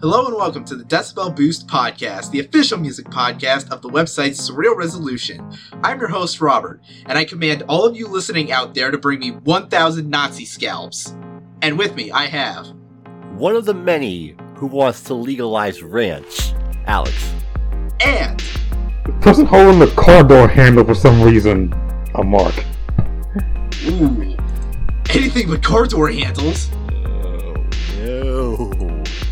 Hello and welcome to the Decibel Boost Podcast, the official music podcast of the website Surreal Resolution. I'm your host, Robert, and I command all of you listening out there to bring me 1,000 Nazi scalps. And with me, I have... one of the many who wants to legalize ranch, Alex. And... the person holding the car door handle for some reason, Mark. ooh, anything but car door handles. Oh, no.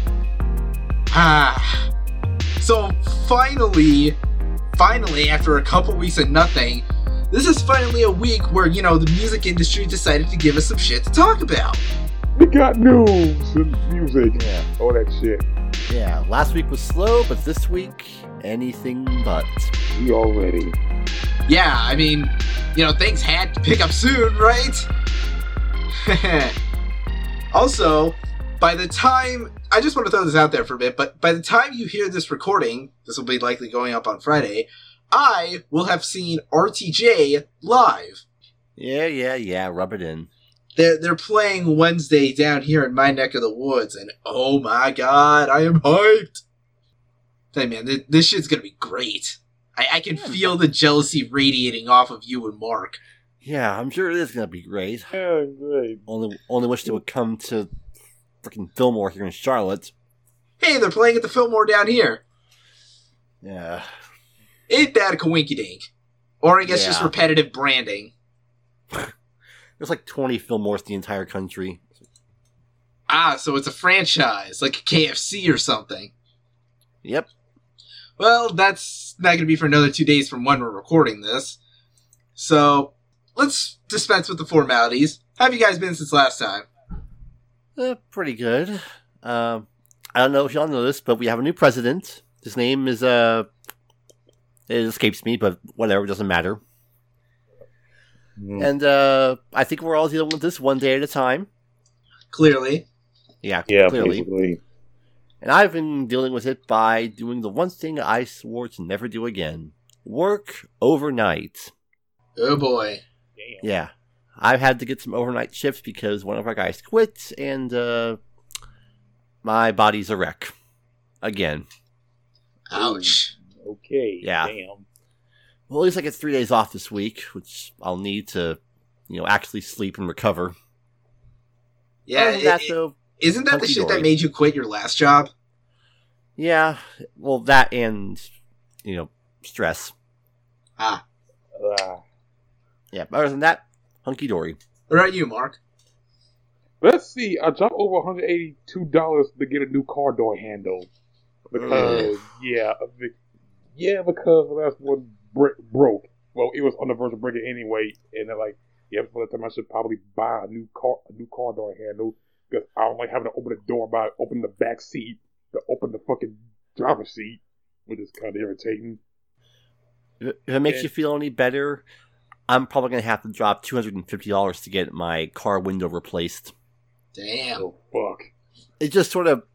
So finally, after a couple weeks of nothing, this is finally a week where, the music industry decided to give us some shit to talk about. We got news and music, all that shit. Yeah, last week was slow, but this week, anything but. We all ready. Yeah, I mean, things had to pick up soon, right? Also, by the time... I just want to throw this out there for a bit, but by the time you hear this recording, this will be likely going up on Friday, I will have seen RTJ live. Yeah, rub it in. They're playing Wednesday down here in my neck of the woods, and oh my god, I am hyped! Hey man, this shit's gonna be great. I can feel the jealousy radiating off of you and Mark. Yeah, I'm sure it is gonna be great. Yeah, great. Only wish they would come to freaking Fillmore here in Charlotte. Hey, they're playing at the Fillmore down here. Yeah. Ain't that a coinkydink? Or I guess just Yeah. repetitive branding. There's like 20 Fillmores in the entire country. So it's a franchise, like a KFC or something. Yep. Well, that's not going to be for another 2 days from when we're recording this. So, let's dispense with the formalities. How have you guys been since last time? Pretty good. I don't know if y'all know this, but we have a new president. His name is, it escapes me, but whatever, doesn't matter. And I think we're all dealing with this one day at a time. Clearly. Yeah, Yeah, clearly. basically. And I've been dealing with it by doing the one thing I swore to never do again. Work overnight. Oh boy. Yeah. I've had to get some overnight shifts because one of our guys quit, and my body's a wreck. Again. Ouch. Okay. Yeah. Damn. Well, at least I get 3 days off this week, which I'll need to, actually sleep and recover. Yeah, Other than that, though, isn't that the shit hunky-dory. that made you quit your last job? yeah, well, that and, stress. Ah. Yeah, but other than that, hunky-dory. What about you, Mark? Let's see. I dropped over $182 to get a new car door handle. Because, because the last one broke. Well, it was on the verge of breaking anyway. And they're like, for the time I should probably buy a new car door handle. Because I don't like having to open the door by opening the back seat to open the fucking driver's seat, which is kind of irritating. If it makes you feel any better, I'm probably going to have to drop $250 to get my car window replaced. Damn. Oh, fuck. It just sort of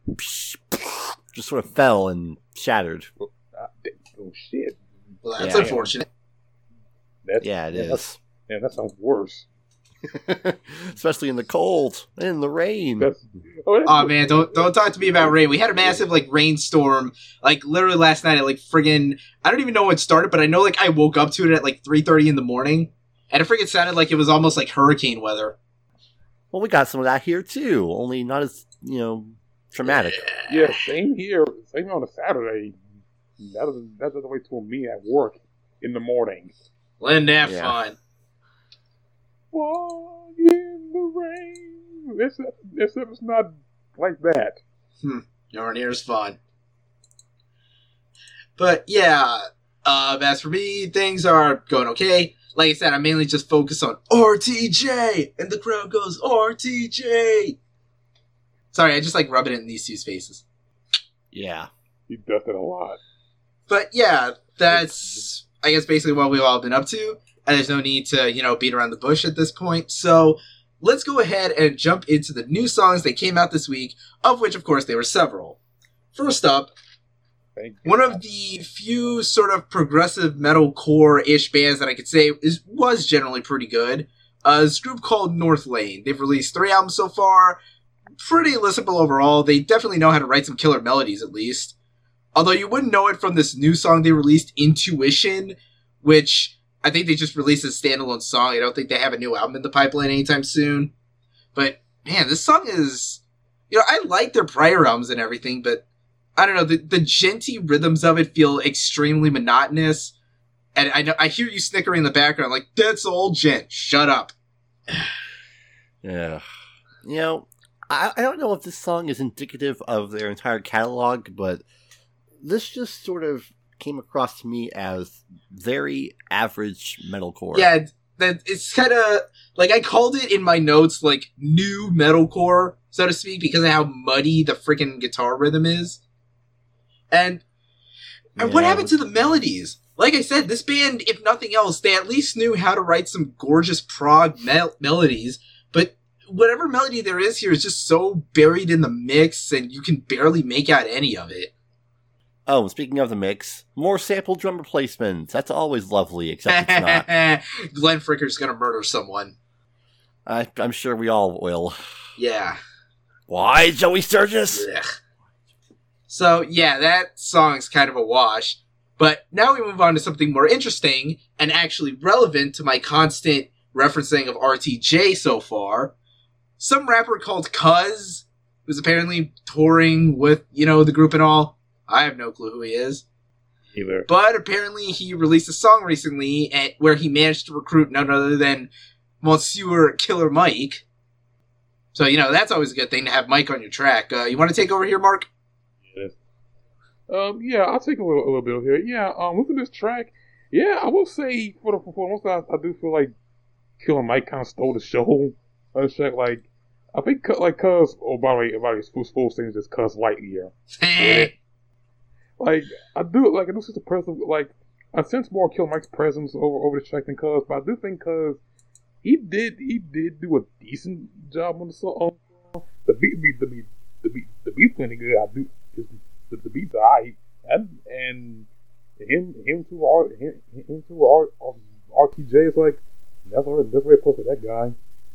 fell and shattered. Oh, shit. Well, that's Yeah. unfortunate. It is. That sounds worse. Especially in the cold and in the rain. Oh man, don't talk to me about rain. We had a massive rainstorm, literally last night at friggin', I don't even know when it started, but I know I woke up to it at 3:30 in the morning, and it friggin' sounded like it was almost like hurricane weather. Well, we got some of that here too, only not as traumatic. Yeah, same here. Same on a Saturday. That doesn't wait till me at work in the morning. Isn't that Yeah. fun? Walk in the rain. It's not like that. Nowhere near as fun. But yeah, as for me, things are going okay. Like I said, I'm mainly just focused on RTJ, and the crowd goes RTJ. Sorry, I just rubbing it in these two's faces. Yeah. He does it a lot. But yeah, that's, I guess, basically what we've all been up to. And there's no need to, beat around the bush at this point. So let's go ahead and jump into the new songs that came out this week, of which, of course, there were several. First up, one of the few sort of progressive metalcore-ish bands that I could say was generally pretty good. Is a group called North Lane. They've released 3 albums so far. pretty listenable overall. They definitely know how to write some killer melodies, at least. Although you wouldn't know it from this new song they released, Intuition, which I think they just released as a standalone song. I don't think they have a new album in the pipeline anytime soon. But, man, this song is... I like their prior albums and everything, but I don't know, the djenty rhythms of it feel extremely monotonous. And I hear you snickering in the background, like, that's old gent, shut up. Yeah. I don't know if this song is indicative of their entire catalog, but this just sort of came across to me as very average metalcore. Yeah, it's kind of, like, I called it in my notes, like, new metalcore, so to speak, because of how muddy the freaking guitar rhythm is. And what happened to the melodies? Like I said, this band, if nothing else, they at least knew how to write some gorgeous prog melodies, but whatever melody there is here is just so buried in the mix, and you can barely make out any of it. Oh, speaking of the mix, more sample drum replacements. That's always lovely, except it's not. Glenn Fricker's gonna murder someone. I'm sure we all will. Yeah. Why, Joey Sturgis? Ugh. So, yeah, that song's kind of a wash. But now we move on to something more interesting and actually relevant to my constant referencing of RTJ so far. Some rapper called Cuz, who's apparently touring with, the group and all. I have no clue who he is. Either. But apparently he released a song recently where he managed to recruit none other than Monsieur Killer Mike. So, that's always a good thing to have Mike on your track. You want to take over here, Mark? Yes. Yeah, I'll take a little bit here. Yeah, listen to this track. Yeah, I will say for the performance, I do feel like Killer Mike kind of stole the show on this track. Like, I think Cuz, by the way, his full thing is just Cuz Lightyear. Yeah. Like, I do sense the presence, like, I sense more Killer Mike's presence over the track than Cuz, but I do think Cuz, he did do a decent job on the song. The beat plenty good. I do. The beats are alright, and him to RTJ is like that's very close to that guy.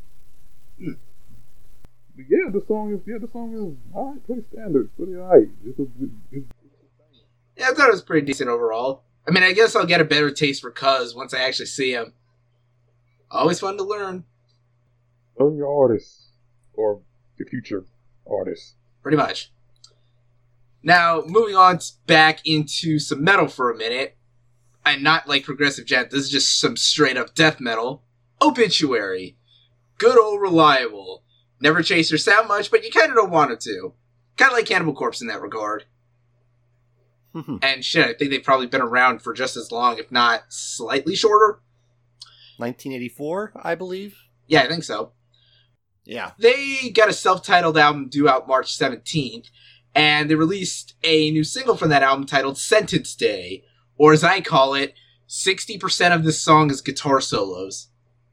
But yeah, the song is alright, pretty standard, pretty alright. Yeah, I thought it was pretty decent overall. I mean, I guess I'll get a better taste for Cuz once I actually see him. Always fun to learn. Learn your artists or the future artists. Pretty much. Now, moving on back into some metal for a minute. And not like Progressive Gent, this is just some straight up death metal. Obituary. Good old reliable. Never chase your sound much, but you kind of don't want it to. Kind of like Cannibal Corpse in that regard. And shit, I think they've probably been around for just as long, if not slightly shorter. 1984, I believe. Yeah, I think so. Yeah. They got a self-titled album due out March 17th, and they released a new single from that album titled Sentence Day, or as I call it, 60% of this song is guitar solos.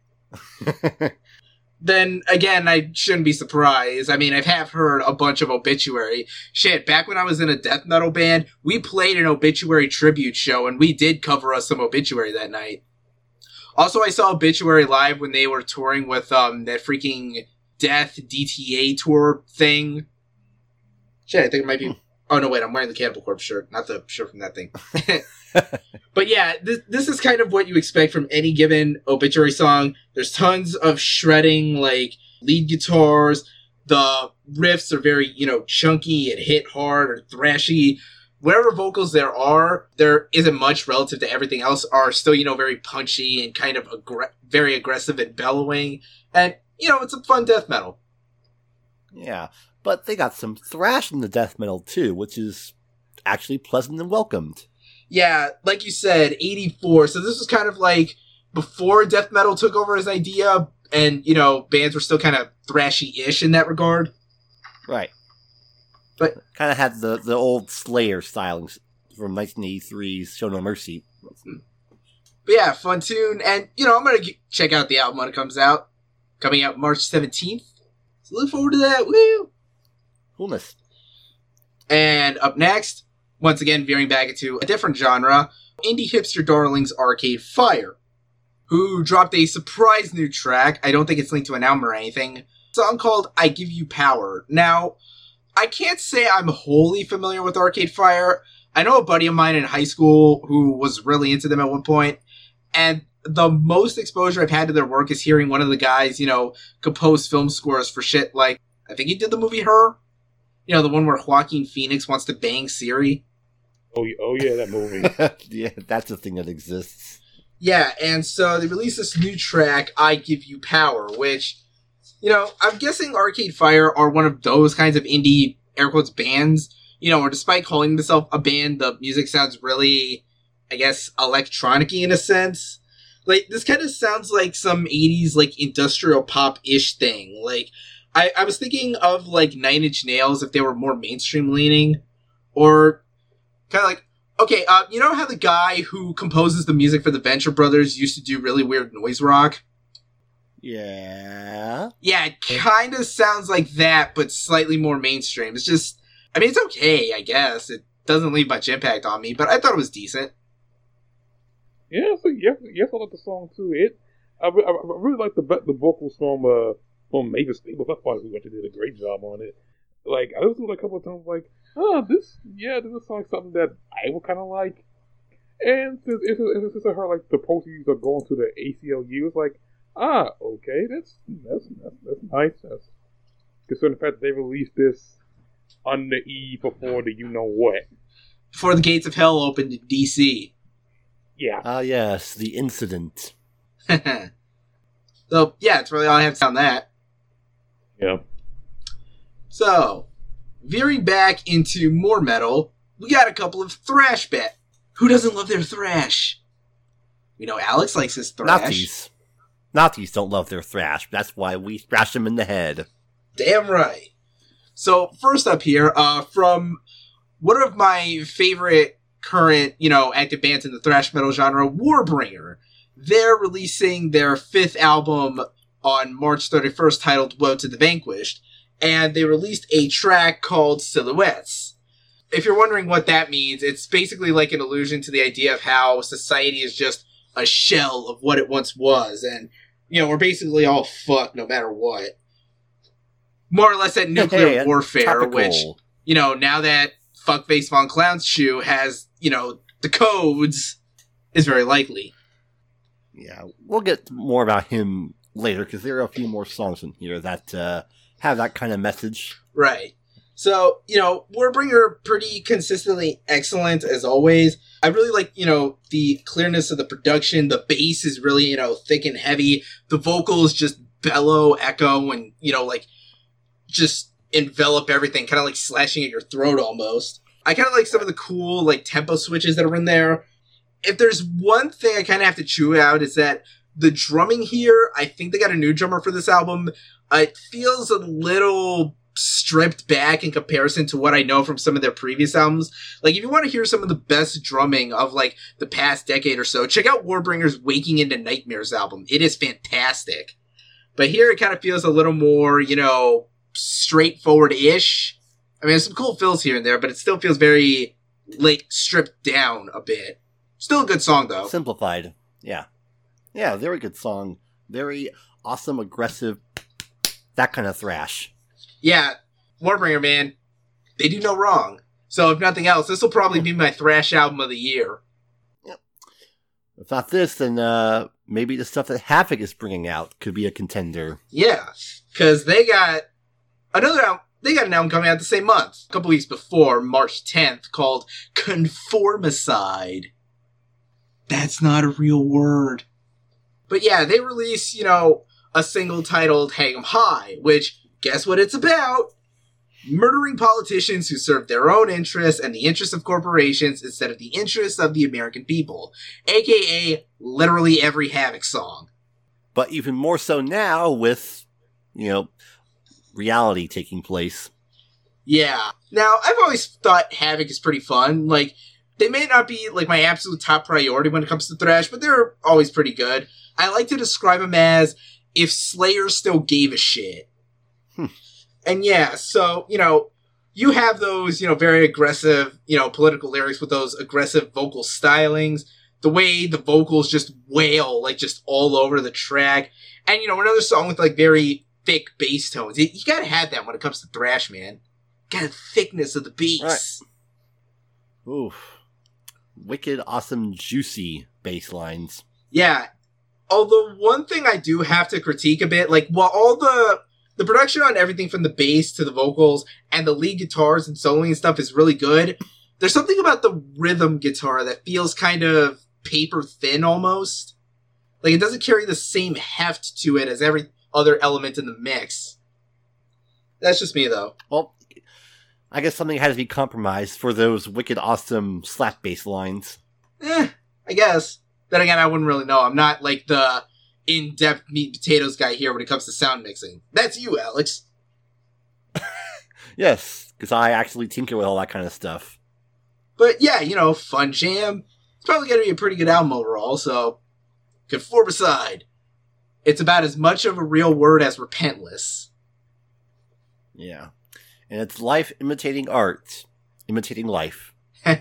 Then, again, I shouldn't be surprised. I mean, I have heard a bunch of Obituary. Shit, back when I was in a death metal band, we played an Obituary tribute show, and we did cover us some Obituary that night. Also, I saw Obituary live when they were touring with that freaking Death DTA tour thing. Shit, I think it might be... Oh, no, wait, I'm wearing the Cannibal Corpse shirt, not the shirt from that thing. But yeah, this is kind of what you expect from any given Obituary song. There's tons of shredding, like, lead guitars. The riffs are very, chunky and hit hard or thrashy. Whatever vocals there isn't much relative to everything else, are still, very punchy and kind of very aggressive and bellowing. And, it's a fun death metal. Yeah, but they got some thrash in the death metal too, which is actually pleasant and welcomed. Yeah, like you said, 84. So this was kind of like before death metal took over as idea, and, bands were still kind of thrashy-ish in that regard. Right. But kind of had the old Slayer stylings from 1983's Show No Mercy. But yeah, fun tune. And, I'm going to check out the album when it comes out. Coming out March 17th. So look forward to that. Woo! Coolness. And up next, once again veering back into a different genre, indie hipster darlings Arcade Fire, who dropped a surprise new track. I don't think it's linked to an album or anything, Song called I Give You Power. Now, I can't say I'm wholly familiar with Arcade Fire. I know a buddy of mine in high school who was really into them at one point, and the most exposure I've had to their work is hearing one of the guys, compose film scores for shit like, I think he did the movie Her. The one where Joaquin Phoenix wants to bang Siri. Oh yeah, that movie. Yeah, that's a thing that exists. Yeah, and so they released this new track, I Give You Power, which, I'm guessing Arcade Fire are one of those kinds of indie, air quotes, bands, or despite calling themselves a band, the music sounds really, I guess, electronic-y in a sense. Like, this kind of sounds like some 80s, like, industrial pop-ish thing. Like, I was thinking of, like, Nine Inch Nails if they were more mainstream-leaning. Or kind of like, okay, you know how the guy who composes the music for the Venture Brothers used to do really weird noise rock? Yeah? Yeah, it kind of sounds like that, but slightly more mainstream. It's just, I mean, it's okay, I guess. It doesn't leave much impact on me, but I thought it was decent. Yeah, so yes, I like the song too. I really like the vocals from Mavis Staples. I thought he did a great job on it. Like, I listened to it a couple of times, like, this is like something that I would kind of like. And since it's her, like, the proceeds are going to the ACLU, it's like, okay, that's nice. That's considering the fact that they released this on the eve before the you-know-what. Before the gates of hell opened in D.C. Yeah. Ah, yes, the incident. So, yeah, that's really all I have to say on that. Yeah. So, veering back into more metal, we got a couple of thrash bet. Who doesn't love their thrash? We know Alex likes his thrash. Nazis don't love their thrash. That's why we thrash them in the head. Damn right. So, first up here, from one of my favorite current, active bands in the thrash metal genre, Warbringer. They're releasing their 5th album on March 31st titled Woe to the Vanquished, and they released a track called Silhouettes. If you're wondering what that means, it's basically like an allusion to the idea of how society is just a shell of what it once was, and, we're basically all fucked no matter what. More or less that nuclear warfare, topical. Which, now that Fuckface Von Clownsshoe has, the codes, is very likely. Yeah, we'll get more about him later, because there are a few more songs in here that have that kind of message. Right. So, Warbringer pretty consistently excellent, as always. I really like, the clearness of the production. The bass is really, thick and heavy. The vocals just bellow, echo, and, just envelop everything, kind of like slashing at your throat almost. I kind of like some of the cool, tempo switches that are in there. If there's one thing I kind of have to chew out, is that the drumming here, I think they got a new drummer for this album. It feels a little stripped back in comparison to what I know from some of their previous albums. Like, if you want to hear some of the best drumming of, the past decade or so, check out Warbringer's Waking into Nightmares album. It is fantastic. But here it kind of feels a little more, straightforward-ish. I mean, there's some cool fills here and there, but it still feels very, stripped down a bit. Still a good song, though. Simplified. Yeah. Yeah, very good song. Very awesome, aggressive, that kind of thrash. Yeah, Warbringer, man, they do no wrong. So, if nothing else, this will probably be my thrash album of the year. Yep. If not this, then maybe the stuff that Havoc is bringing out could be a contender. Yeah, because they got another album. They got an album coming out the same month, a couple weeks before, March 10th, called Conformicide. That's not a real word. But yeah, they release, a single titled Hang 'em High, which, guess what it's about? Murdering politicians who serve their own interests and the interests of corporations instead of the interests of the American people. AKA literally every Havoc song. But even more so now with, reality taking place. Yeah. Now, I've always thought Havoc is pretty fun. They may not be, my absolute top priority when it comes to thrash, but they're always pretty good. I like to describe them as if Slayer still gave a shit. And yeah, so, you have those, very aggressive, political lyrics with those aggressive vocal stylings. The way the vocals just wail, just all over the track. And, another song with, very thick bass tones. You gotta have that when it comes to thrash, man. Got the thickness of the bass. Right. Oof. Wicked, awesome, juicy bass lines. Yeah. Although one thing I do have to critique a bit, like, while all the production on everything from the bass to the vocals and the lead guitars and soloing and stuff is really good, there's something about the rhythm guitar that feels kind of paper thin almost. Like, it doesn't carry the same heft to it as every other element in the mix. That's just me, though. Well, I guess something has to be compromised for those wicked, awesome slap bass lines. I guess. Then again, I wouldn't really know. I'm not, like, the in-depth meat and potatoes guy here when it comes to sound mixing. That's you, Alex. Yes, because I actually tinker with all that kind of stuff. But yeah, fun jam. It's probably going to be a pretty good album overall, so could form aside. It's about as much of a real word as repentless. Yeah. And it's life imitating art. Imitating life.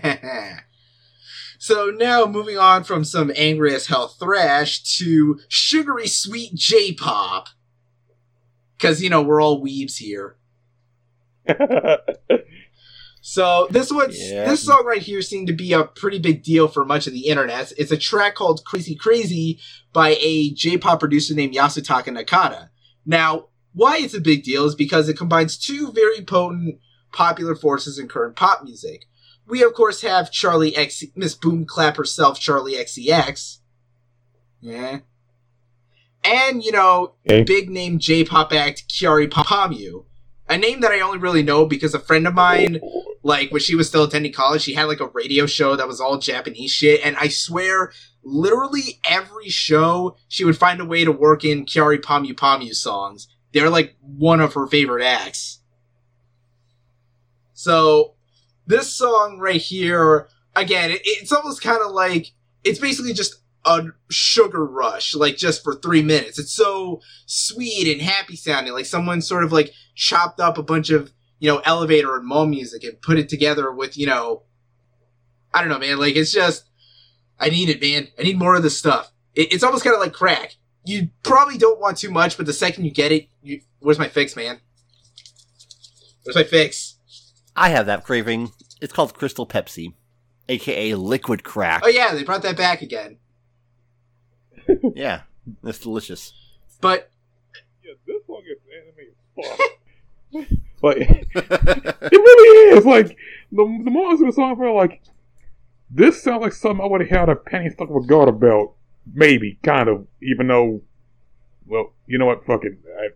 So now moving on from some angry as hell thrash to sugary sweet J-pop. Because, we're all weebs here. So this song right here seemed to be a pretty big deal for much of the internet. It's a track called Crazy Crazy by a J-pop producer named Yasutaka Nakata. Now, why it's a big deal is because it combines two very potent popular forces in current pop music. We, of course, have Miss Boom Clap herself, Charlie XCX. Yeah. And, big name J-pop act Kyary Pamyu. A name that I only really know because a friend of mine, like, when she was still attending college, she had, like, a radio show that was all Japanese shit, and I swear, literally every show, she would find a way to work in Kyary Pamyu songs. They're, like, one of her favorite acts. So, this song right here, again, it's almost kind of like, it's basically just a sugar rush, like, just for 3 minutes. It's so sweet and happy sounding, like someone sort of, like, chopped up a bunch of, elevator and mall music and put it together with, I don't know, man, like, it's just, I need it, man. I need more of this stuff. It's almost kind of like crack. You probably don't want too much, but the second you get it, where's my fix, man? Where's my fix? I have that craving. It's called Crystal Pepsi, a.k.a. liquid crack. Oh yeah, they brought that back again. Yeah, it's delicious. But yeah, this song is anime as fuck. Like, it really is. Like, the more I listen to the song, I feel like this sounds like something I would have had a penny stuck with God about. Maybe, kind of. Even though, well, you know what? Fucking,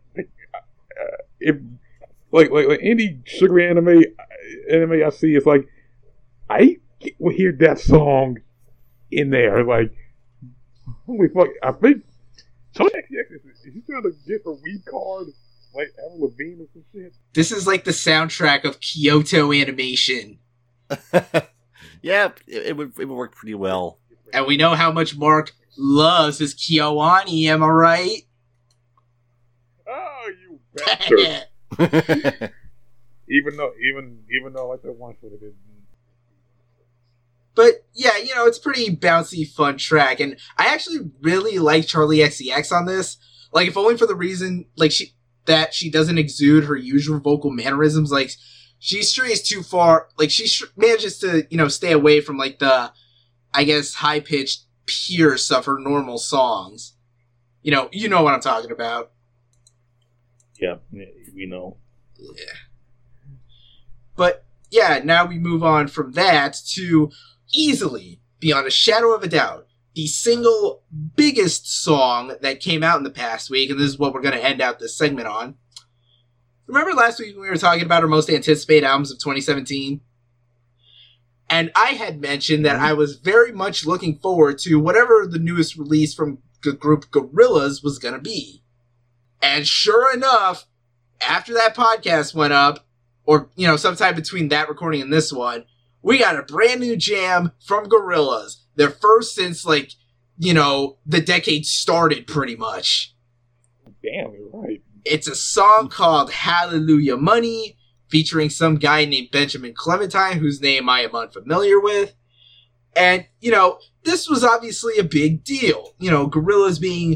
like any sugary anime I see, it's like I will hear that song in there. Like, holy fuck! I think Charlie XCX is he trying to get a weed card like Avril Lavigne or some shit? This is like the soundtrack of Kyoto Animation. Yeah, it would work pretty well. And we know how much Mark loves his KyoAni, am I right? Oh, you bastard! even though I like that one for it. But yeah, it's pretty bouncy, fun track, and I actually really like Charlie XCX on this. Like, if only for the reason, like, she doesn't exude her usual vocal mannerisms. Like, she strays too far. Like, she manages to, stay away from, like, the, I guess, high-pitched pierce of her normal songs. You know what I'm talking about. Yeah, we know. Yeah. But, yeah, now we move on from that to easily, beyond a shadow of a doubt, the single biggest song that came out in the past week, and this is what we're going to end out this segment on. Remember last week when we were talking about our most anticipated albums of 2017? And I had mentioned that I was very much looking forward to whatever the newest release from the group Gorillaz was going to be. And sure enough, after that podcast went up, or, sometime between that recording and this one, we got a brand new jam from Gorillaz. Their first since, the decade started, pretty much. Damn, you're right. It's a song called Hallelujah Money, featuring some guy named Benjamin Clementine, whose name I am unfamiliar with. And, this was obviously a big deal. Gorillaz being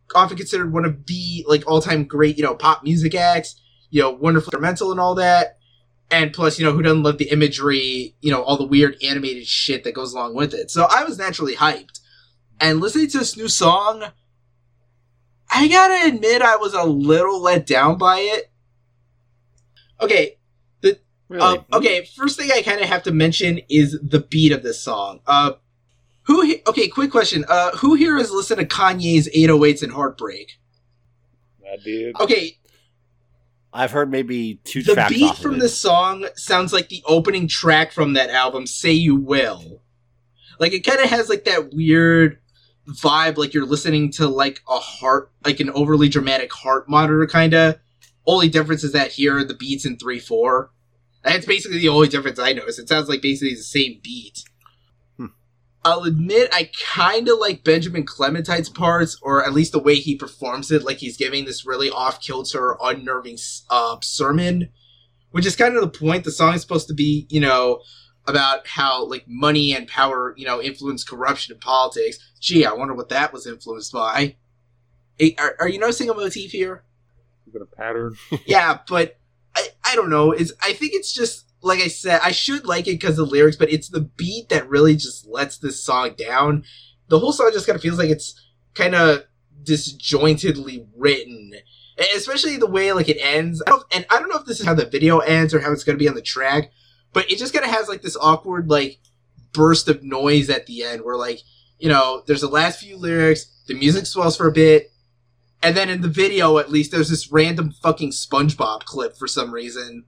often considered one of the like all-time great, pop music acts, wonderful instrumental and all that. And plus, who doesn't love the imagery, all the weird animated shit that goes along with it. So I was naturally hyped. And listening to this new song, I gotta admit I was a little let down by it. Okay. Really? Okay, first thing I kind of have to mention is the beat of this song. Okay, quick question. Who here has listened to Kanye's 808s and Heartbreak? I did. Okay, I've heard maybe two the tracks beat off of from it. this song sounds like the opening track from that album, Say You Will. Like, it kind of has, like, that weird vibe, like you're listening to, like, an overly dramatic heart monitor, kind of. Only difference is that here, the beat's in 3/4. That's basically the only difference I noticed. It sounds like basically the same beat. I'll admit I kind of like Benjamin Clementine's parts, or at least the way he performs it, like he's giving this really off-kilter, unnerving sermon, which is kind of the point. The song is supposed to be, about how, like, money and power, influence corruption in politics. Gee, I wonder what that was influenced by. Hey, are you noticing a motif here? Is it a pattern? Yeah, but I don't know. I think it's just, like I said, I should like it because of the lyrics, but it's the beat that really just lets this song down. The whole song just kind of feels like it's kind of disjointedly written, especially the way, like, it ends. And I don't know if this is how the video ends or how it's going to be on the track, but it just kind of has, like, this awkward, like, burst of noise at the end where, like, there's the last few lyrics, the music swells for a bit, and then in the video, at least, there's this random fucking SpongeBob clip for some reason.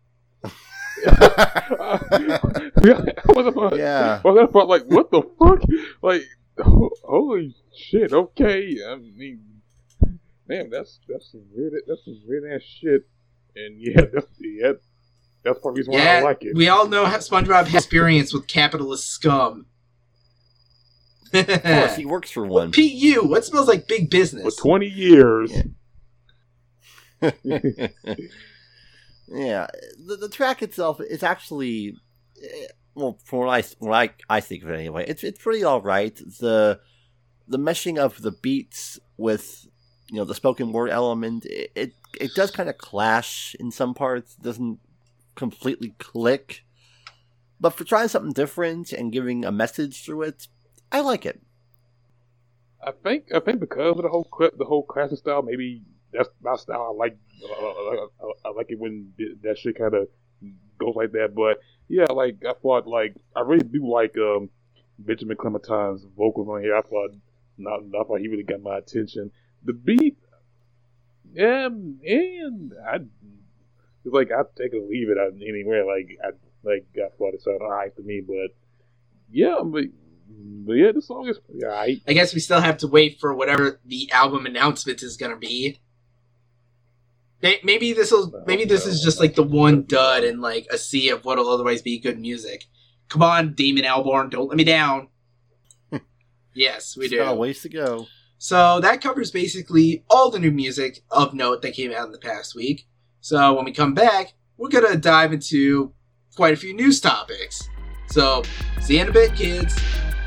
Yeah. Well, that's about, like, what the fuck? Like, holy shit, okay. I mean, damn, that's some weird ass shit. And that's part of the reason why I like it. We all know how SpongeBob has experience with capitalist scum. Of course, he works for one. PU, what smells like big business? For 20 years. Yeah, the track itself is actually, well, from what I think of it anyway, it's pretty all right. The meshing of the beats with the spoken word element, it does kind of clash in some parts. It doesn't completely click, but for trying something different and giving a message through it, I like it. I think because of the whole classic style, maybe that's my style. I like it when that shit kind of goes like that. But yeah, like I thought, like I really do like Benjamin Clementine's vocals on here. I thought he really got my attention. The beat, and it's like I take it or leave it anywhere. I thought it sounded alright to me, but yeah, but yeah, the song is pretty alright. I guess we still have to wait for whatever the album announcement is gonna be. Maybe this is just like the one dud in like a sea of what'll otherwise be good music. Come on, Damon Albarn, don't let me down. Yes, we do. Got a ways to go. So that covers basically all the new music of note that came out in the past week. So when we come back, we're gonna dive into quite a few news topics. So see you in a bit, kids.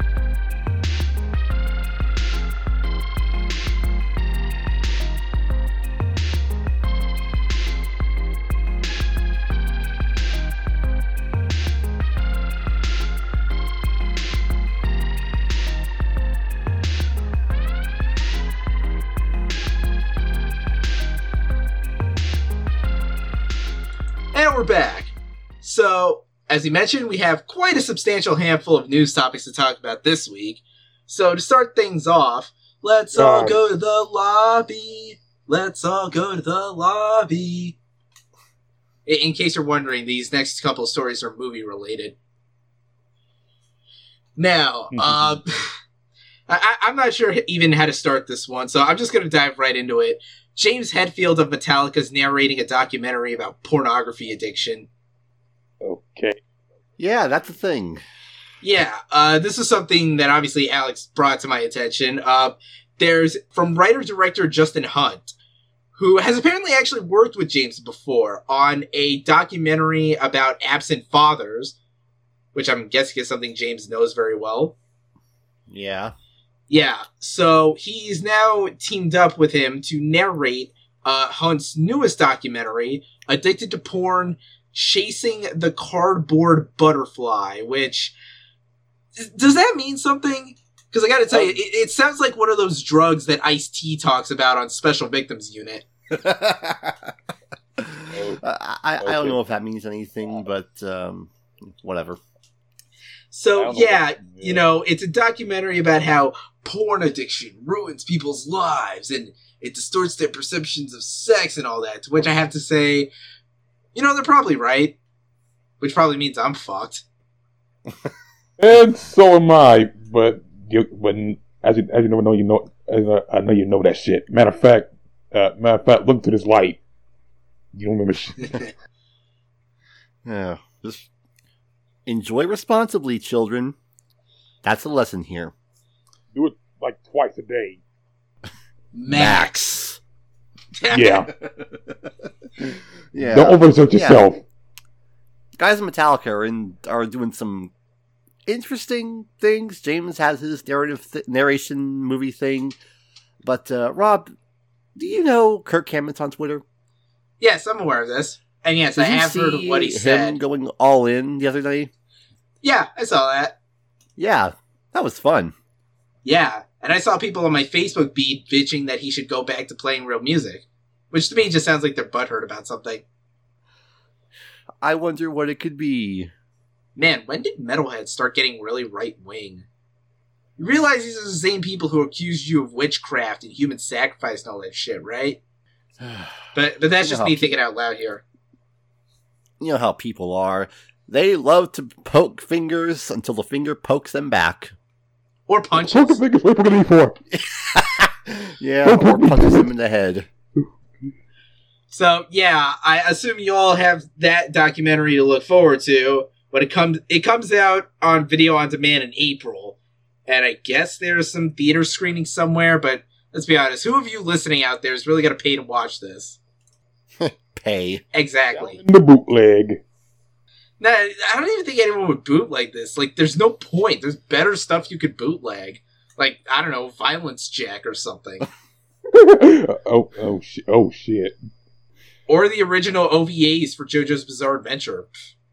And we're back. So, as we mentioned, we have quite a substantial handful of news topics to talk about this week. So, to start things off, let's all go to the lobby. Let's all go to the lobby. In case you're wondering, these next couple of stories are movie related. Now, I'm not sure even how to start this one, so I'm just going to dive right into it. James Hetfield of Metallica is narrating a documentary about pornography addiction. Okay. Yeah, that's a thing. Yeah, this is something that obviously Alex brought to my attention. There's from writer-director Justin Hunt, who has apparently actually worked with James before on a documentary about absent fathers, which I'm guessing is something James knows very well. Yeah. Yeah, so he's now teamed up with him to narrate Hunt's newest documentary, Addicted to Porn, Chasing the Cardboard Butterfly, which... Does that mean something? Because I gotta tell you, it sounds like one of those drugs that Ice-T talks about on Special Victims Unit. I don't know if that means anything, but whatever. So, yeah, you know, it's a documentary about how porn addiction ruins people's lives and it distorts their perceptions of sex and all that, to which I have to say, you know, they're probably right. Which probably means I'm fucked. And so am I, but as you never know, I know you know that shit. Matter of fact, look to this light. You don't remember shit. Yeah, just enjoy responsibly, children. That's the lesson here. Do it like twice a day. Max. Yeah. Yeah. Don't overexert yourself. Guys in Metallica are doing some interesting things. James has his narration movie thing. But, Rob, do you know Kirk Hammett's on Twitter? Yes, I'm aware of this. And yes, I have heard of what he said. Him going all in the other day? Yeah, I saw that. Yeah, that was fun. Yeah, and I saw people on my Facebook feed bitching that he should go back to playing real music. Which to me just sounds like they're butthurt about something. I wonder what it could be. Man, when did metalheads start getting really right-wing? You realize these are the same people who accused you of witchcraft and human sacrifice and all that shit, right? But that's just me thinking out loud here. You know how people are. They love to poke fingers until the finger pokes them back. Or punches. Poke the fingers, what are you for? Yeah, or punches them in the head. So, yeah, I assume you all have that documentary to look forward to, but it comes out on video on demand in April. And I guess there's some theater screening somewhere, but let's be honest, who of you listening out there is really going to pay to watch this? Pay. Exactly. The bootleg. Nah, I don't even think anyone would bootleg this. Like, there's no point. There's better stuff you could bootleg. Like, I don't know, Violence Jack or something. oh shit. Or the original OVAs for JoJo's Bizarre Adventure.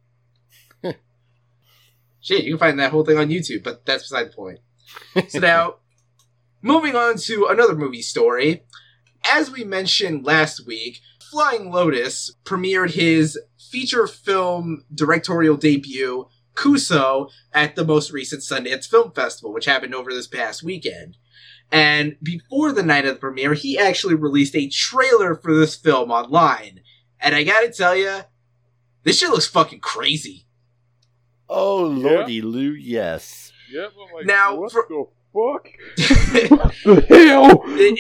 Shit, you can find that whole thing on YouTube, but that's beside the point. So now, moving on to another movie story. As we mentioned last week, Flying Lotus premiered his feature film directorial debut, Kuso, at the most recent Sundance Film Festival, which happened over this past weekend. And before the night of the premiere, he actually released a trailer for this film online. And I gotta tell you, this shit looks fucking crazy. Oh, lordy Lou, yes. Yep, I'm like, now, what the fuck? What the hell?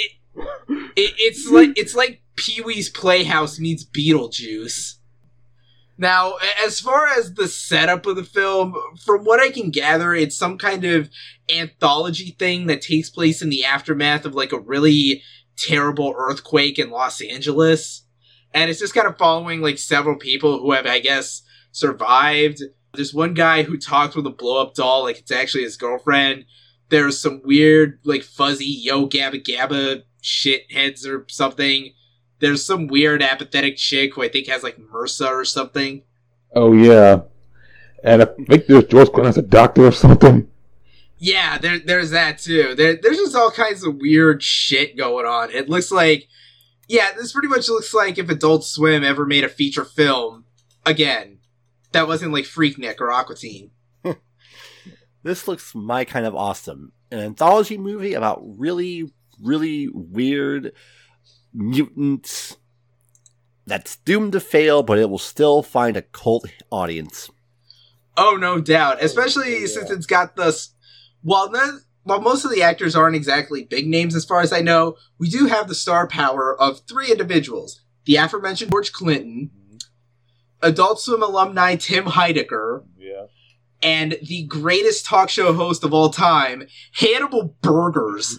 It's like Pee-wee's Playhouse meets Beetlejuice. Now, as far as the setup of the film, from what I can gather, it's some kind of anthology thing that takes place in the aftermath of like a really terrible earthquake in Los Angeles. And it's just kind of following like several people who have, I guess, survived. There's one guy who talks with a blow-up doll like it's actually his girlfriend. There's some weird, like, fuzzy Yo Gabba Gabba shitheads or something. There's some weird apathetic chick who I think has, like, MRSA or something. Oh, yeah. And I think there's George Clooney as a doctor or something. Yeah, there's that, too. There's just all kinds of weird shit going on. It looks like... Yeah, this pretty much looks like if Adult Swim ever made a feature film. Again. That wasn't like Freaknik or Aqua Teen. This looks my kind of awesome. An anthology movie about really, really weird mutants that's doomed to fail, but it will still find a cult audience. Oh, no doubt. Especially since it's got the... While most of the actors aren't exactly big names as far as I know, we do have the star power of 3 individuals. The aforementioned George Clinton, Adult Swim alumni Tim Heidecker, and the greatest talk show host of all time, Hannibal Burgers.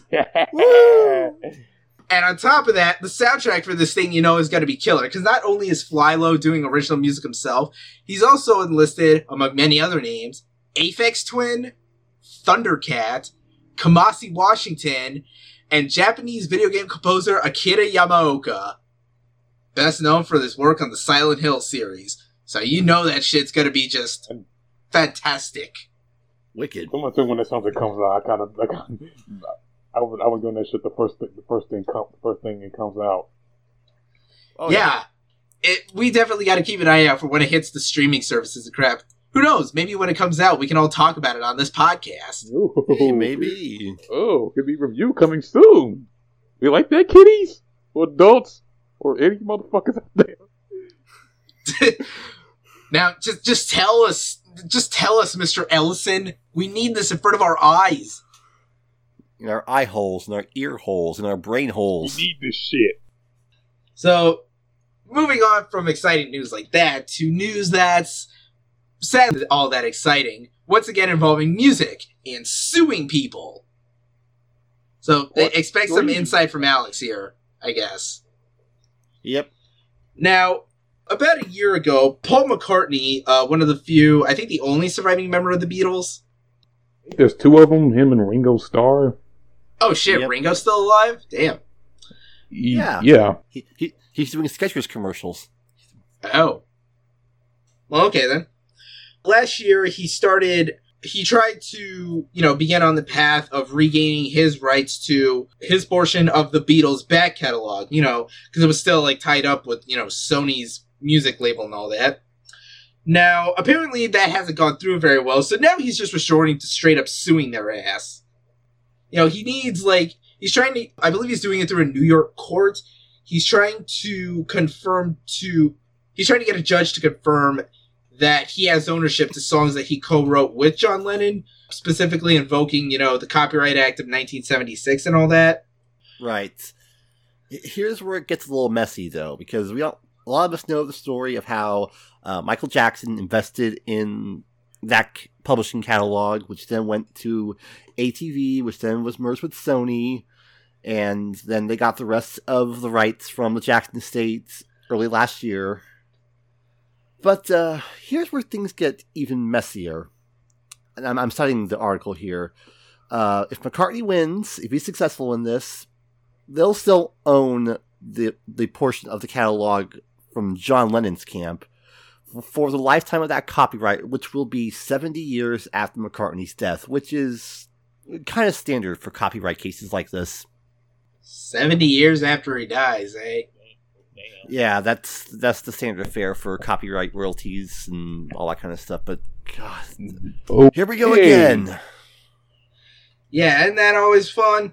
And on top of that, the soundtrack for this thing, you know, is going to be killer. Because not only is Flylo doing original music himself, he's also enlisted, among many other names, Aphex Twin, Thundercat, Kamasi Washington, and Japanese video game composer Akira Yamaoka. Best known for his work on the Silent Hill series. So you know that shit's gonna be just fantastic. Wicked. So much when that something comes out, I was doing that shit the first thing it comes out. Oh, yeah. We definitely got to keep an eye out for when it hits the streaming services and crap. Who knows? Maybe when it comes out, we can all talk about it on this podcast. Ooh. Hey, maybe. Oh, could be review coming soon. You like that, kiddies? Or adults? Or any motherfuckers out there? Now, just tell us, Mr. Ellison. We need this in front of our eyes. In our eye holes, in our ear holes, in our brain holes. We need this shit. So, moving on from exciting news like that to news that's sadly all that exciting, once again involving music and suing people. So, expect some insight from Alex here, I guess. Yep. Now, about a year ago, Paul McCartney, one of the few, I think the only surviving member of the Beatles. There's two of them, him and Ringo Starr. Oh shit, Yep. Ringo's still alive? Damn. Yeah. Yeah. He's doing Skechers commercials. Oh. Well, okay then. Last year, he tried to, begin on the path of regaining his rights to his portion of the Beatles' back catalog, because it was still, tied up with, Sony's music label and all that. Now, apparently that hasn't gone through very well, so now he's just resorting to straight up suing their ass. He needs, he's trying to, I believe he's doing it through a New York court. He's trying to get a judge to confirm that he has ownership to songs that he co-wrote with John Lennon, specifically invoking, the Copyright Act of 1976 and all that. Right. Here's where it gets a little messy, though, because a lot of us know the story of how Michael Jackson invested in that publishing catalog, which then went to ATV, which then was merged with Sony, and then they got the rest of the rights from the Jackson estate early last year. But here's where things get even messier. And I'm citing the article here. If McCartney wins, if he's successful in this, they'll still own the portion of the catalog from John Lennon's camp for the lifetime of that copyright, which will be 70 years after McCartney's death, which is kind of standard for copyright cases like this. 70 years after he dies, eh? Yeah, that's the standard fare for copyright royalties and all that kind of stuff, but God, Okay. here we go again. Yeah, isn't that always fun?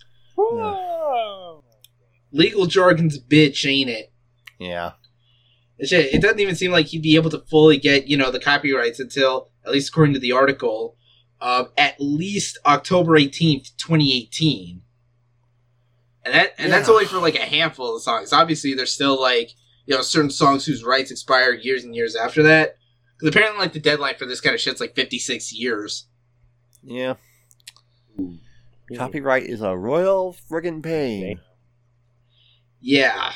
Legal jargon's a bitch, ain't it? Yeah. It doesn't even seem like he'd be able to fully get, the copyrights until, at least according to the article, at least October 18th, 2018. And that's only for, a handful of songs. Obviously, there's still, certain songs whose rights expire years and years after that. Because apparently, the deadline for this kind of shit's, 56 years. Yeah. Copyright is a royal friggin' pain. Yeah.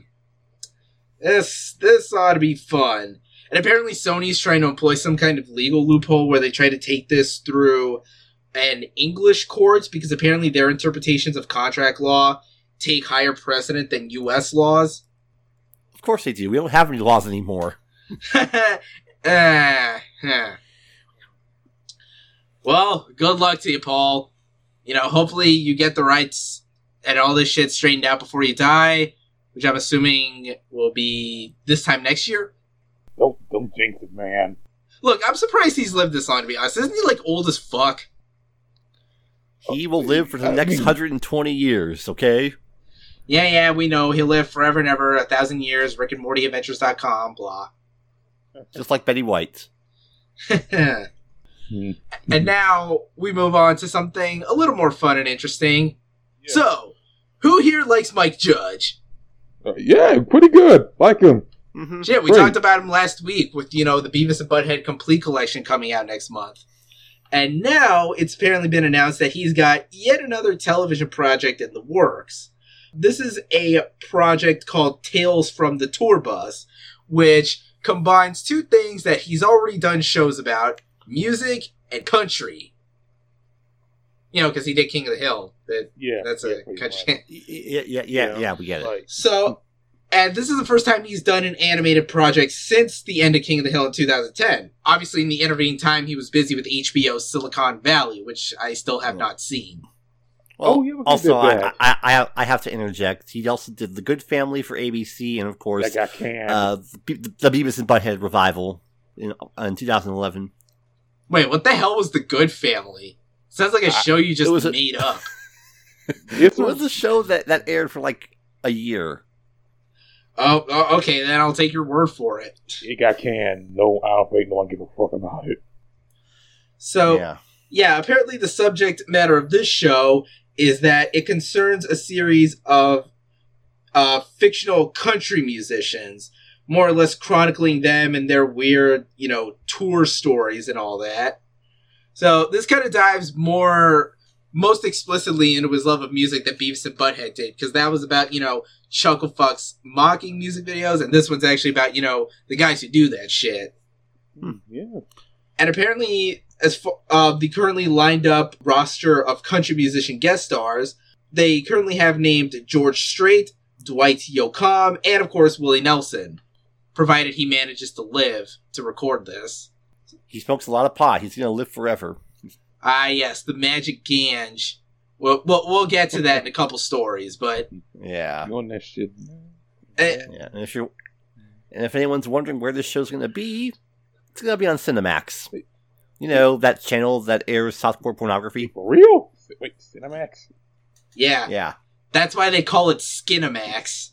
This ought to be fun. And apparently Sony's trying to employ some kind of legal loophole where they try to take this through an English court, because apparently their interpretations of contract law take higher precedent than U.S. laws. Of course they do. We don't have any laws anymore. Well, good luck to you, Paul. Hopefully you get the rights and all this shit straightened out before you die, which I'm assuming will be this time next year. Don't jinx it, man. Look, I'm surprised he's lived this long, to be honest. Isn't he, old as fuck? He will live for the next 120 years, okay? Yeah, we know. He'll live forever and ever, 1,000 years, rickandmortyadventures.com, blah. Just like Betty White. And now we move on to something a little more fun and interesting. Yeah. So, who here likes Mike Judge? Yeah, pretty good. Like him. Mm-hmm. Shit, we talked about him last week with, the Beavis and Butthead Complete Collection coming out next month. And now it's apparently been announced that he's got yet another television project in the works. This is a project called Tales from the Tour Bus, which combines two things that he's already done shows about: music and country. because he did King of the Hill. That's a pretty country. much. Yeah, we get it. Like, So, and this is the first time he's done an animated project since the end of King of the Hill in 2010. Obviously, in the intervening time, he was busy with HBO's Silicon Valley, which I still have not seen. Well, yeah, we also, did that. I have to interject. He also did The Good Family for ABC, and of course, that got canned. the Beavis and Butthead revival in 2011. Wait, what the hell was The Good Family? Sounds like a show you just made up. It was a show that aired for like a year. Oh, okay, then I'll take your word for it. It got canned. No, I don't think no one give a fuck about it. So, yeah, apparently the subject matter of this show is that it concerns a series of fictional country musicians, more or less chronicling them and their weird, tour stories and all that. So this kind of dives most explicitly into his love of music that Beavis and Butthead did, because that was about, Chucklefuck's mocking music videos, and this one's actually about, the guys who do that shit. Yeah. And apparently, as the currently lined up roster of country musician guest stars, they currently have named George Strait, Dwight Yoakam, and of course Willie Nelson, provided he manages to live to record this. He smokes a lot of pot. He's going to live forever. Ah, yes, the magic ganj. We'll get to that in a couple stories, but yeah, you on that shit. Yeah, and if anyone's wondering where this show's going to be, it's going to be on Cinemax. That channel that airs softcore pornography. For real? Wait, Cinemax? Yeah. That's why they call it Skinamax.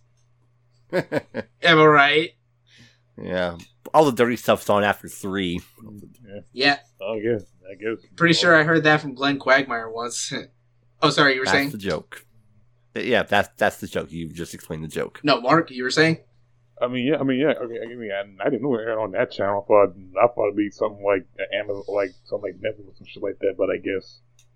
Am I right? Yeah. All the dirty stuff's on after 3. Yeah. Oh, yeah. I guess. Pretty sure I heard that from Glenn Quagmire once. Oh, sorry, you were saying? That's the joke. Yeah, that's the joke. You just explained the joke. No, Mark, you were saying? Yeah. Okay. I didn't know it aired on that channel. I thought it'd be something like Amazon, like something like Netflix or some shit like that. But I guess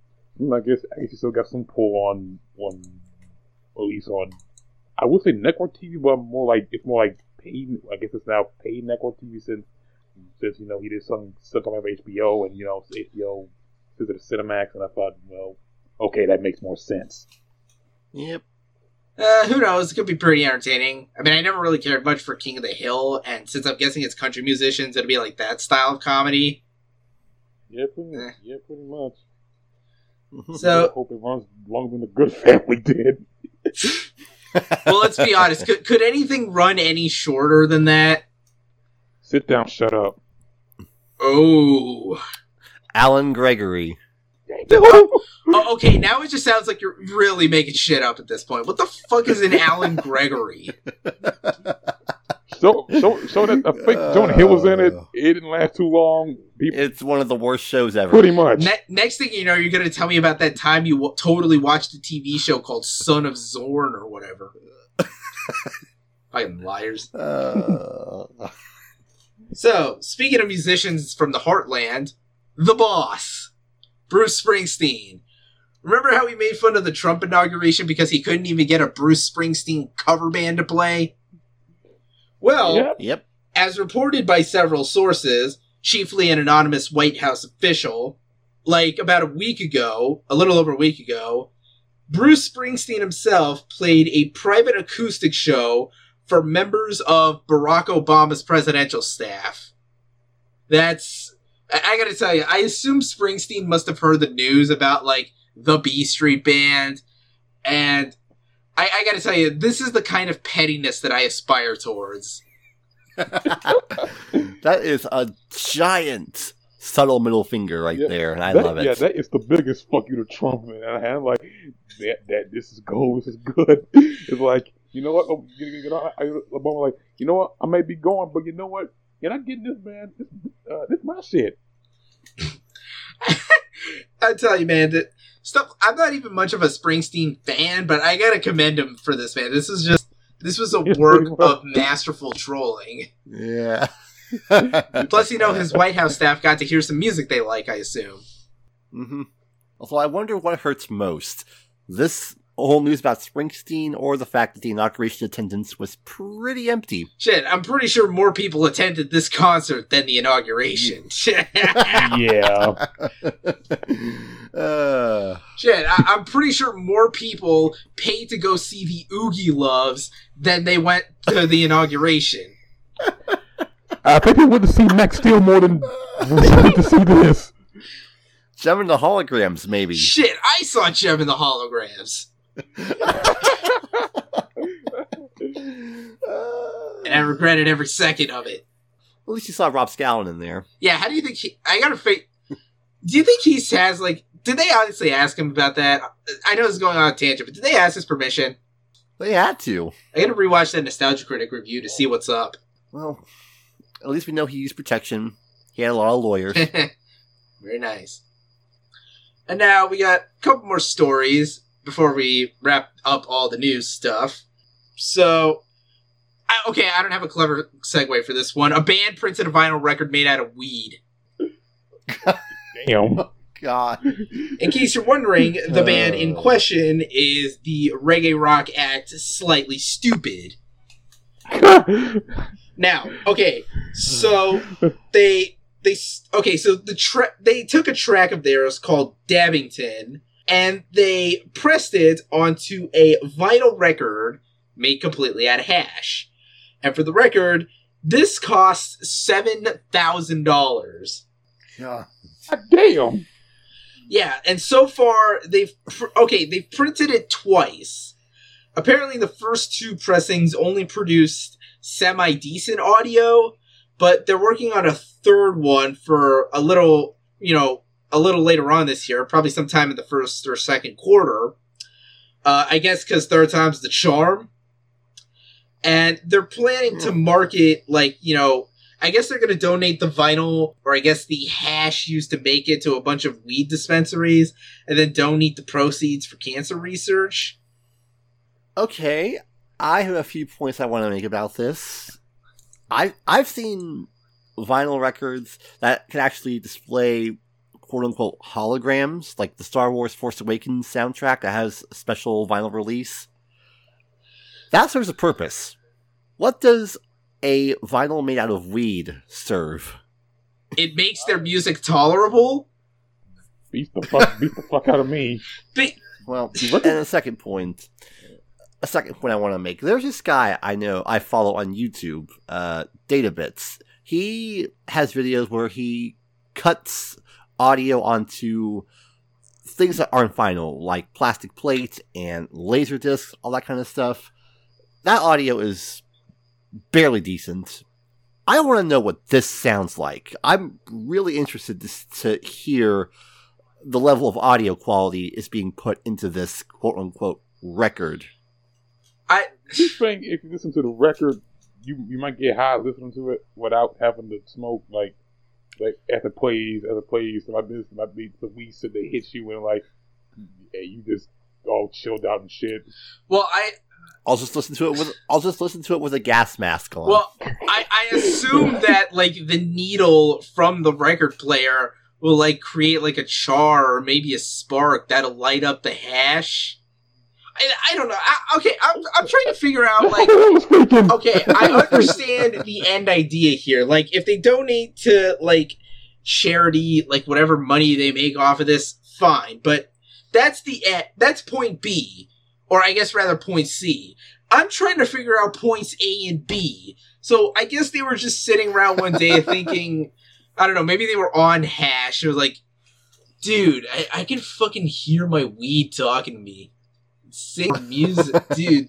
you still got some pull on at least on. I would say network TV, but it's more like paid. I guess it's now paid network TV since he did some stuff on HBO, and HBO visited Cinemax, and I thought, well, okay, that makes more sense. Yep. Who knows? It could be pretty entertaining. I mean, I never really cared much for King of the Hill, and since I'm guessing it's country musicians, it'll be like that style of comedy. Yeah, pretty much. So I hope it runs longer than The Good Family did. Well, let's be honest. Could anything run any shorter than that? Sit down, shut up. Oh. Alan Gregory. Oh, okay, now it just sounds like you're really making shit up at this point. What the fuck is an Alan Gregory? So that I think Jonah Hill was in it. It didn't last too long. It's one of the worst shows ever. Pretty much. Next thing you know, you're going to tell me about that time you totally watched a TV show called Son of Zorn or whatever. Fucking liars. So, speaking of musicians from the Heartland, the boss, Bruce Springsteen. Remember how he made fun of the Trump inauguration because he couldn't even get a Bruce Springsteen cover band to play? Well, Yep. As reported by several sources, chiefly an anonymous White House official, like about a little over a week ago, Bruce Springsteen himself played a private acoustic show for members of Barack Obama's presidential staff. I gotta tell you, I assume Springsteen must have heard the news about, like, the B Street Band, and I gotta tell you, this is the kind of pettiness that I aspire towards. That is a giant subtle middle finger there, and I love it. Yeah, that is the biggest fuck you to Trump, man. I'm like, that this is gold, this is good. It's like, you know what? Obama like, you know what? I may be going, but you know what? You're not getting this, man. This my shit. I tell you, man, that stuff. I'm not even much of a Springsteen fan, but I gotta commend him for this, man. This was a work of masterful trolling. Yeah. Plus, his White House staff got to hear some music they like, I assume. Mm-hmm. Also, I wonder what hurts most. This whole news about Springsteen or the fact that the inauguration attendance was pretty empty. Shit, I'm pretty sure more people attended this concert than the inauguration. Yeah. Shit, I'm pretty sure more people paid to go see the Oogie Loves than they went to the inauguration. I think they went to see Max Steel more than to see this. Gem in the holograms, maybe. Shit, I saw Gem in the holograms. And I regretted every second of it. At least you saw Rob Scallon in there. Yeah, how do you think I gotta fake... Do you think he has, like... Did they honestly ask him about that? I know this is going on a tangent, but did they ask his permission? They had to. I gotta rewatch that Nostalgia Critic review to see what's up. Well, at least we know he used protection. He had a lot of lawyers. Very nice. And now we got a couple more stories before we wrap up all the news stuff. So, I don't have a clever segue for this one. A band printed a vinyl record made out of weed. Damn. God. In case you're wondering, the band in question is the reggae rock act Slightly Stupid. Now, okay, so they took a track of theirs called Dabbington, and they pressed it onto a vinyl record made completely out of hash. And for the record, this cost $7,000. Yeah. Damn. Yeah, and so far, they've printed it twice. Apparently the first two pressings only produced semi-decent audio, but they're working on a third one for a little later on this year, probably sometime in the first or second quarter. I guess because third time's the charm. And they're planning to market, I guess they're going to donate the vinyl, or I guess the hash used to make it, to a bunch of weed dispensaries, and then donate the proceeds for cancer research. Okay, I have a few points I want to make about this. I've seen vinyl records that can actually display quote-unquote holograms, like the Star Wars Force Awakens soundtrack that has a special vinyl release. That serves a purpose. What does a vinyl made out of weed serve? It makes their music tolerable. Beat the fuck out of me. Well, and a second point I want to make. There's this guy I know I follow on YouTube, Databits. He has videos where he cuts audio onto things that aren't vinyl, like plastic plates and laser discs, all that kind of stuff. That audio is barely decent. I want to know what this sounds like. I'm really interested to hear the level of audio quality is being put into this quote-unquote record. I think if you listen to the record, you might get high listening to it without having to smoke, like as it plays, so my beats, the weed sit that hits you and yeah, you just all chilled out and shit. Well, I'll just listen to it with a gas mask on. Well, I assume that the needle from the record player will create a char or maybe a spark that'll light up the hash. I don't know. I'm trying to figure out okay, I understand the end idea here. If they donate to charity, whatever money they make off of this, fine. But that's point B. Or I guess rather point C. I'm trying to figure out points A and B. So I guess they were just sitting around one day thinking, I don't know, maybe they were on hash. It was like, dude, I can fucking hear my weed talking to me. Sing music. Dude,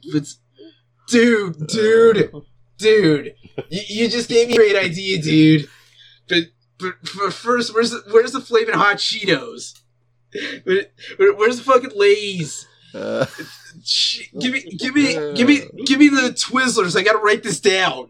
dude. You just gave me a great idea, dude. But first, where's the flaming hot Cheetos? Where's the fucking Lay's? Give me the Twizzlers. I gotta write this down.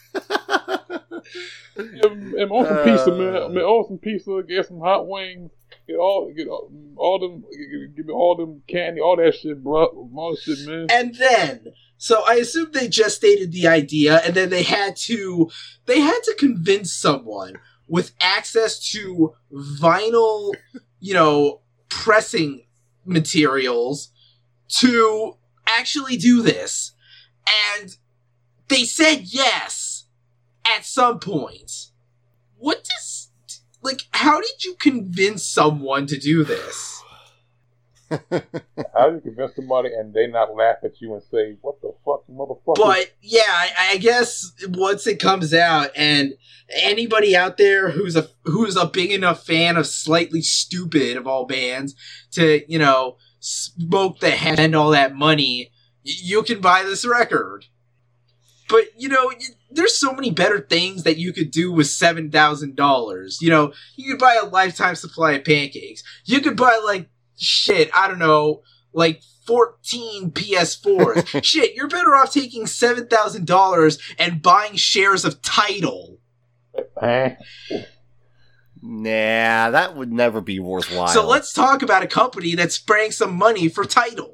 And awesome pizza, man. Awesome pizza. Get some hot wings. Get all them. Give me all them candy. All that shit, bro. All that shit, man. And then, so I assume they gestated the idea, and then they had to convince someone with access to vinyl, pressing materials to actually do this. And they said yes at some point. What does, like, how did you convince someone to do this? How do you convince somebody and they not laugh at you and say, "What the fuck, motherfucker"? But yeah, I guess once it comes out, and anybody out there who's a big enough fan of Slightly Stupid of all bands to, you know, smoke the hash and all that money, you can buy this record. But, you know, there's so many better things that you could do with $7,000. You know, you could buy a lifetime supply of pancakes. You could buy, like, shit, I don't know, like 14 PS4s. Shit, you're better off taking $7,000 and buying shares of Tidal. Nah, that would never be worthwhile. So let's talk about a company that's spraying some money for Tidal.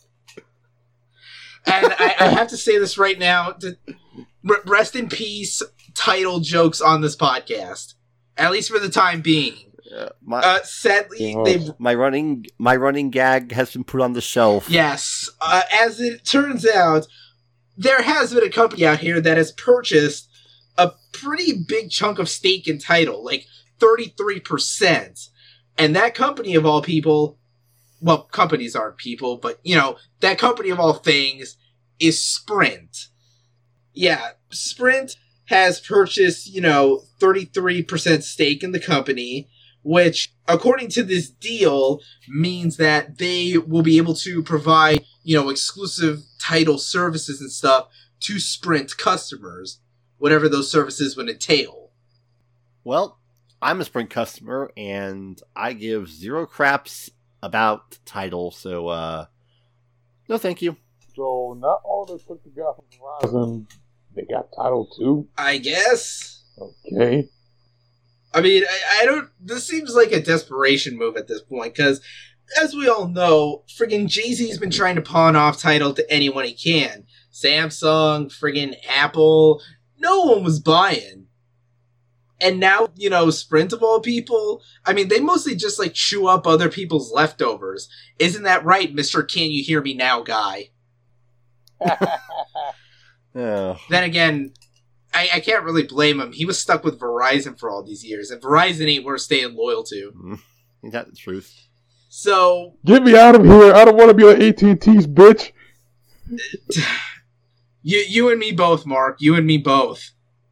And I have to say this right now. Rest in peace, Tidal jokes on this podcast. At least for the time being. Sadly, my running gag has been put on the shelf. Yes. As it turns out, there has been a company out here that has purchased a pretty big chunk of stake in Tidal, like 33%. And that company of all people, well, companies aren't people, but, you know, that company of all things is Sprint. Yeah, Sprint has purchased, you know, 33% stake in the company, which, according to this deal, means that they will be able to provide, you know, exclusive Tidal services and stuff to Sprint customers, whatever those services would entail. Well, I'm a Sprint customer, and I give zero craps about Tidal, so, no thank you. So, not all the took the guy from Verizon, they got Tidal too? I guess. Okay. I mean, I don't... This seems like a desperation move at this point, because, as we all know, friggin' Jay-Z's been trying to pawn off Tidal to anyone he can. Samsung, friggin' Apple, no one was buying. And now, you know, Sprint of all people, I mean, they mostly just, like, chew up other people's leftovers. Isn't that right, Mr. Can You Hear Me Now guy? Oh. Then again... I can't really blame him. He was stuck with Verizon for all these years, and Verizon ain't worth staying loyal to. Ain't that the truth? So... Get me out of here! I don't want to be on AT&T's, bitch! You and me both, Mark. You and me both.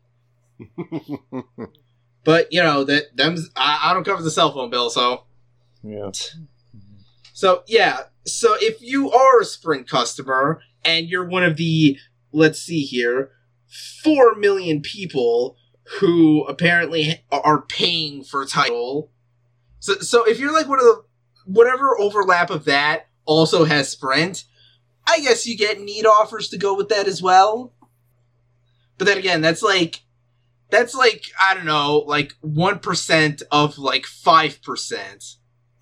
But, you know, I don't cover the cell phone bill, so... Yeah. So, yeah. So, if you are a Sprint customer, and you're one of the, let's see here... 4 million people who apparently are paying for Tidal. So if you're like one of the... Whatever overlap of that also has Sprint, I guess you get need offers to go with that as well. But then again, that's like, I don't know, like 1% of like 5%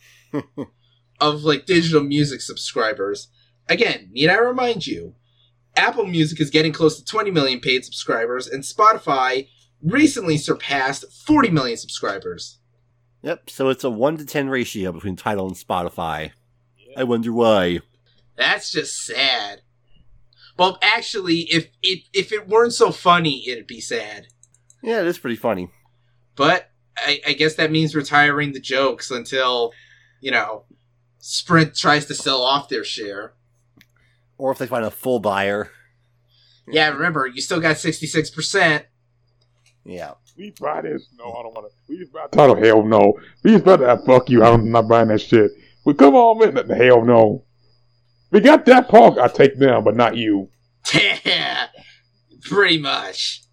of like digital music subscribers. Again, need I remind you, Apple Music is getting close to 20 million paid subscribers, and Spotify recently surpassed 40 million subscribers. Yep, so it's a 1-to-10 ratio between Tidal and Spotify. I wonder why. That's just sad. Well, actually, if it weren't so funny, it'd be sad. Yeah, it is pretty funny. But I guess that means retiring the jokes until, you know, Sprint tries to sell off their share. Or if they find a full buyer. Yeah, remember, you still got 66%. Yeah. Please buy this. No, I don't want to. Please buy Tidal. Hell no. Please buy that. Fuck you. I'm not buying that shit. Well, come on, man. Hell no. We got that park. I take them, but not you. Yeah, pretty much.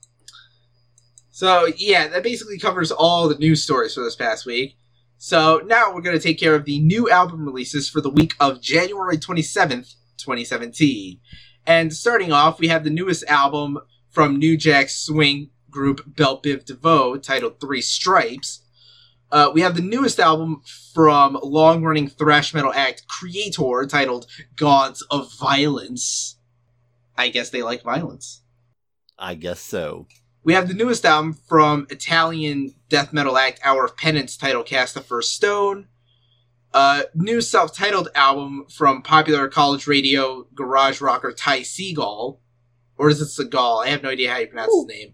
So, yeah, that basically covers all the news stories for this past week. So, now we're going to take care of the new album releases for the week of January 27th, 2017. And starting off, we have the newest album from New Jack Swing group Belle Biv DeVoe, titled Three Stripes. We have the newest album from long-running thrash metal act Creator, titled Gods of Violence. I guess they like violence. I guess so. We have the newest album from Italian death metal act Hour of Penance, titled Cast the First Stone. New self-titled album from popular college radio garage rocker Ty Segall. Or is it Seagal? I have no idea how you pronounce his name.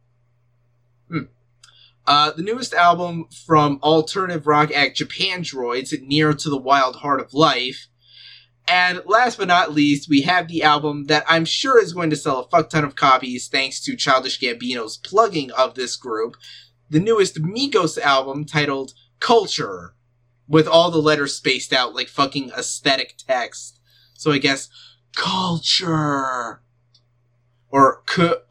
The newest album from alternative rock act Japan Droids, Near to the Wild Heart of Life. And last but not least, we have the album that I'm sure is going to sell a fuck ton of copies thanks to Childish Gambino's plugging of this group. The newest Migos album titled Culture, with all the letters spaced out like fucking aesthetic text. So I guess Culture. Or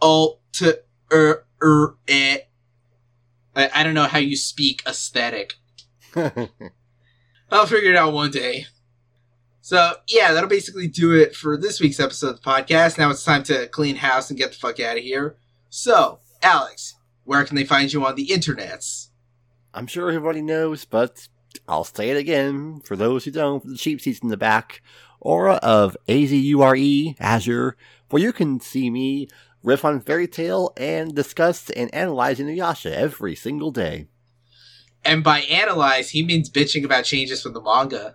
K-U-L-T-R-E. I don't know how you speak aesthetic. I'll figure it out one day. So, yeah, that'll basically do it for this week's episode of the podcast. Now it's time to clean house and get the fuck out of here. So, Alex, where can they find you on the internets? I'm sure everybody knows, but I'll say it again for those who don't, for the cheap seats in the back. Aura of Azure, Azure, where you can see me riff on Fairy Tail and discuss and analyze Inuyasha every single day. And by analyze, he means bitching about changes from the manga.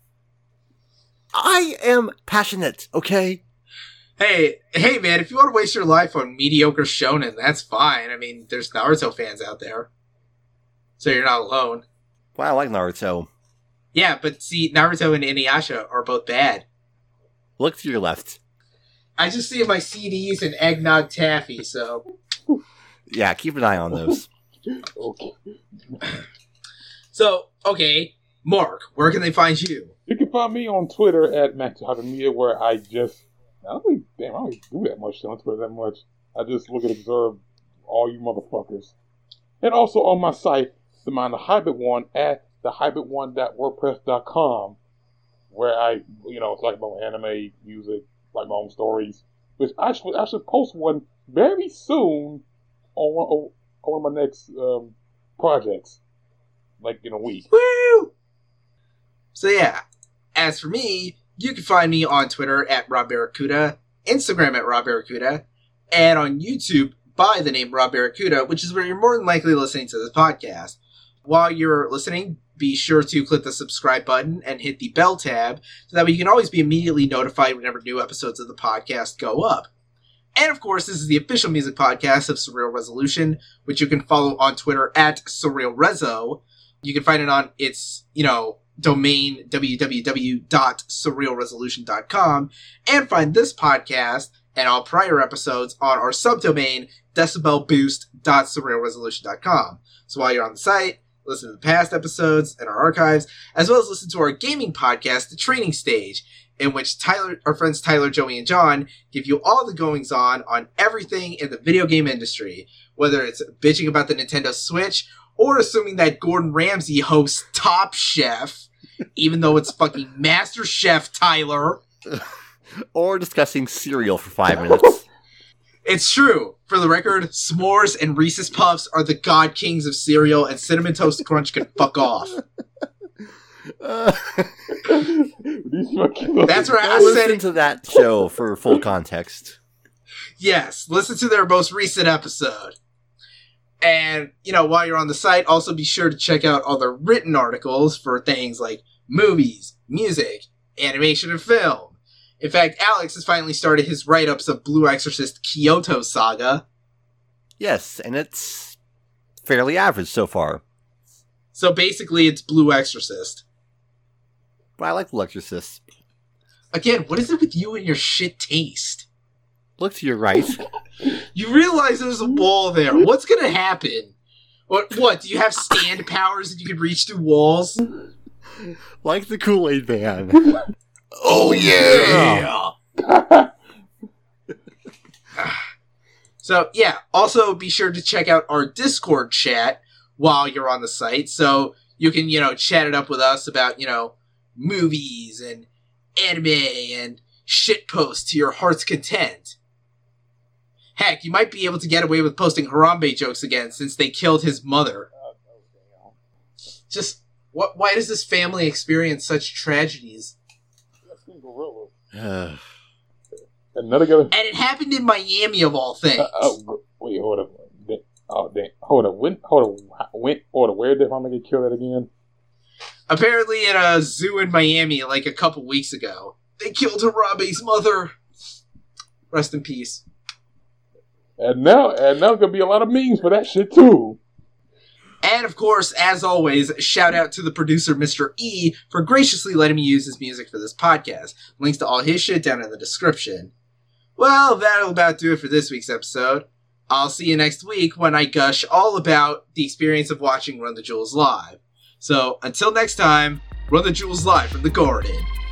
I am passionate, okay? Hey man, if you want to waste your life on mediocre shonen, that's fine. I mean, there's Naruto fans out there. So you're not alone. Well, I like Naruto. Yeah, but see, Naruto and Inuyasha are both bad. Look to your left. I just see my CDs and eggnog taffy, so... Yeah, keep an eye on those. Okay. So, okay, Mark, where can they find you? You can find me on Twitter at MaxHavenMia, where I don't really do that much on Twitter that much. I just look and observe all you motherfuckers. And also on my site, The Hybrid One, at thehybridone.wordpress.com, where I, talk about anime, music, like my own stories, which I should post one very soon on one of my next projects, like in a week. Woo! So yeah, as for me, you can find me on Twitter at Rob Barracuda, Instagram at Rob Barracuda, and on YouTube by the name Rob Barracuda, which is where you're more than likely listening to this podcast. While you're listening, be sure to click the subscribe button and hit the bell tab so that way you can always be immediately notified whenever new episodes of the podcast go up. And of course, this is the official music podcast of Surreal Resolution, which you can follow on Twitter at SurrealRezo. You can find it on its, domain, www.surrealresolution.com, and find this podcast and all prior episodes on our subdomain, decibelboost.surrealresolution.com. So while you're on the site, listen to the past episodes and our archives, as well as listen to our gaming podcast, The Training Stage, in which our friends Tyler, Joey, and John give you all the goings-on on everything in the video game industry, whether it's bitching about the Nintendo Switch, or assuming that Gordon Ramsay hosts Top Chef, even though it's fucking Master Chef, Tyler. Or discussing cereal for 5 minutes. It's true. For the record, s'mores and Reese's Puffs are the god kings of cereal, and Cinnamon Toast Crunch can fuck off. That's where I said listen to that show for full context. Yes, listen to their most recent episode. And, while you're on the site, also be sure to check out all the written articles for things like movies, music, animation, and film. In fact, Alex has finally started his write-ups of Blue Exorcist Kyoto Saga. Yes, and it's fairly average so far. So basically, it's Blue Exorcist. But I like Blue Exorcist. Again, what is it with you and your shit taste? Look to your right. You realize there's a wall there. What's gonna happen? What, do you have stand powers that you can reach through walls? Like the Kool-Aid Man. Oh, yeah! So, yeah, also be sure to check out our Discord chat while you're on the site, so you can, chat it up with us about, movies and anime and shitpost to your heart's content. Heck, you might be able to get away with posting Harambe jokes again since they killed his mother. Just, why does this family experience such tragedies? Another guy. And it happened in Miami, of all things. Wait, hold up. Oh, damn. Hold up. Where did Harambe get killed at again? Apparently in a zoo in Miami like a couple weeks ago, they killed Harambe's mother. Rest in peace. And now gonna be a lot of memes for that shit too. And of course, as always, shout out to the producer Mr. E for graciously letting me use his music for this podcast. Links to all his shit down in the description. Well, that'll about do it for this week's episode. I'll see you next week when I gush all about the experience of watching Run the Jewels live. So, until next time, Run the Jewels live from the garden.